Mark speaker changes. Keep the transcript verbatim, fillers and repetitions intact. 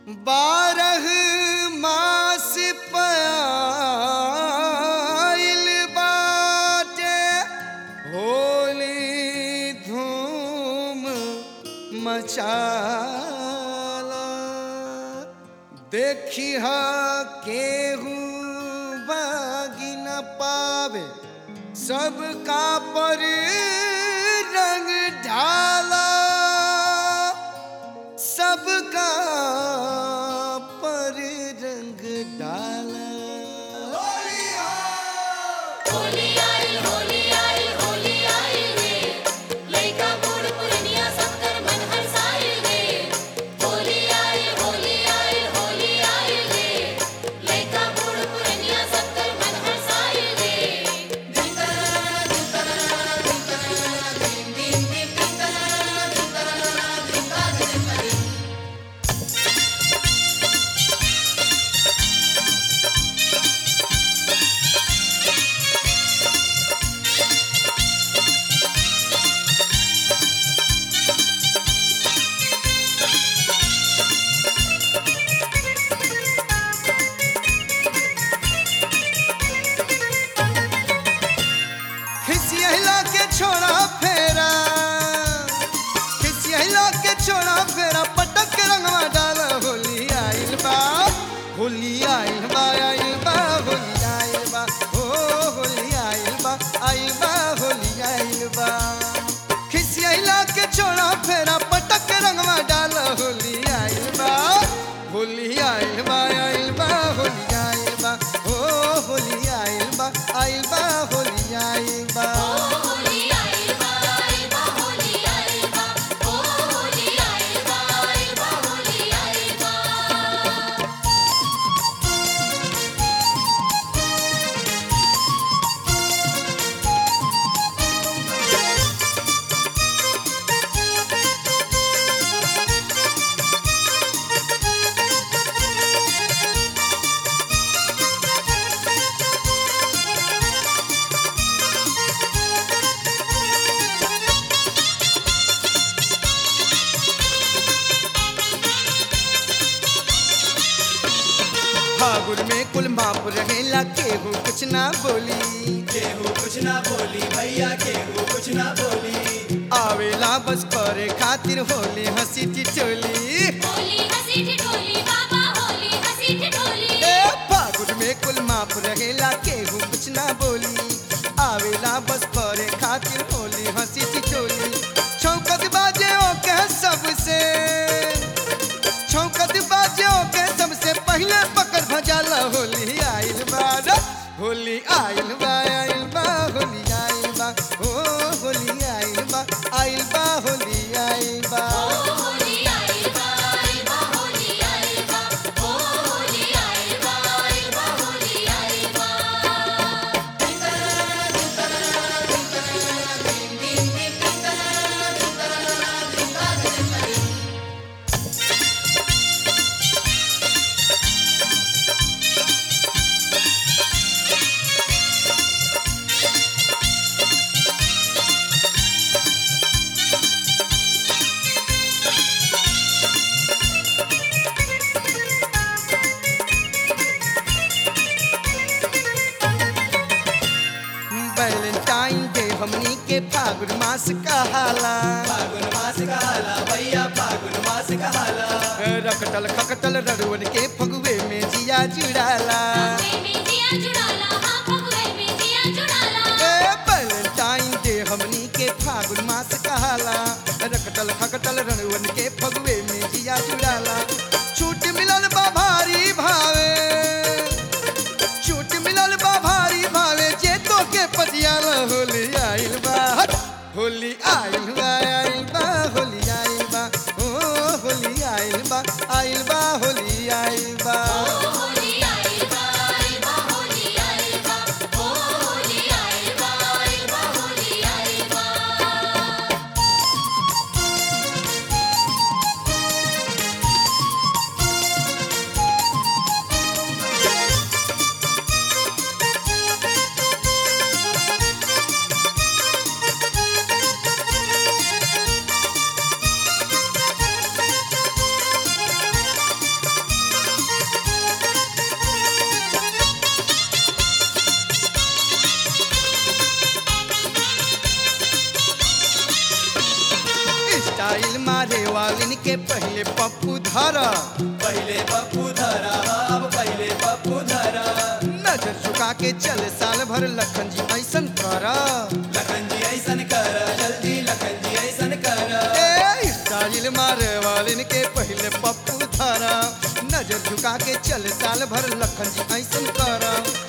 Speaker 1: बारह मास पायल बाटे होली धूम मचाला। देखी हा केहू बागी न पावे सबका पर रंग ढाला, सबका पर रंग डाला।
Speaker 2: होली आई होली आई होली आई रे, लइका बूढ़ पुरनिया सबकर मन हरसाई रे। होली आई होली आई होली आई रे, लइका बूढ़ पुरनिया सबकर मन हरसाई रे।
Speaker 1: खिसियला के छोड़ा फेरा, खिसियला के छोड़ा फेरा, पटक के रंगवा डाला। होली आइल बा, होली आइल बा, आइल बा, होली आइल बा, ओ होली आइल बा, आइल बा, होली आइल बा। खिसियला के छोड़ा फेरा, पटक के रंगवा डाला। होली आइल बा, होली आइल बा, आइल बा, होली आइल बा, ओ होली आइल बा, आइल बा, होली आइल बा।
Speaker 2: होली आई बाई बा होली आई बा, ओ होली आई बाई बा होली आई बा।
Speaker 1: फागुन में कुल माप रहेला, केहू कुछ ना बोली,
Speaker 3: केहू कुछ ना बोली भैया, केहू कुछ ना बोली।
Speaker 1: आवेला बस करे खातिर होली हंसी टिटोली।
Speaker 2: होली हंसी ठिठोली बाबा होली हंसी ठिठोली।
Speaker 1: ए फागुन में कुल माप रहेला, केहू कुछ ना बोली, आवेला बस करे खातिर होली हंसी टिटोली। छौकत बाजे ओके सबसे, छौकत बाजे ओके सबसे पहले पकड़ भजाला। होली आइल बा, होली आइल बा, आइल बा, होली आइल बा, ओ होली आइल बा, आइल बा, होली आइल बा।
Speaker 2: होली आई बाई बा होली आई बा, ओ होली आई बाई बा होली आई बा।
Speaker 1: वैलेंटाइन डे हमनी के फागुन मास कहाला।
Speaker 3: फागुन मास कहाला भैया, फागुन मास कहाला।
Speaker 1: रखटल खकटल रड़ुअन के फगुए में जिया जुड़ाला।
Speaker 2: फगुए में जिया जुड़ाला, हाँ फगुए में जिया जुड़ाला।
Speaker 1: ए वैलेंटाइन डे हमनी के फागुन मास कहाला। रखटल खकटल रड़ुअन के फगुए में जिया जुड़ाला। छूट मिलल बा भारी भावे, छूट मिलल बा भारी भावे, जे तो के पतियाला। होली आइल बा, होली आइल बा, आइल बा, होली आइल बा, ओ होली आइल बा, आइल बा, होली आइल बा।
Speaker 2: होली आई बाई बा होली आई बा, ओ होली आई बाई बा होली आई बा।
Speaker 1: स्टाइल मारे वालिन के पहले पप्पू धरा
Speaker 3: पहले पप्पू धरा अब पहले पप्पू धरा
Speaker 1: नजर झुका के चले साल भर लखन जी ऐसन करा
Speaker 3: लखन जी ऐसन कर जल्दी लखन जी ऐसन कर
Speaker 1: ए स्टाइल मारे वालिन के पहले पप्पू धरा नजर झुका के चले साल भर लखन जी ऐसन करा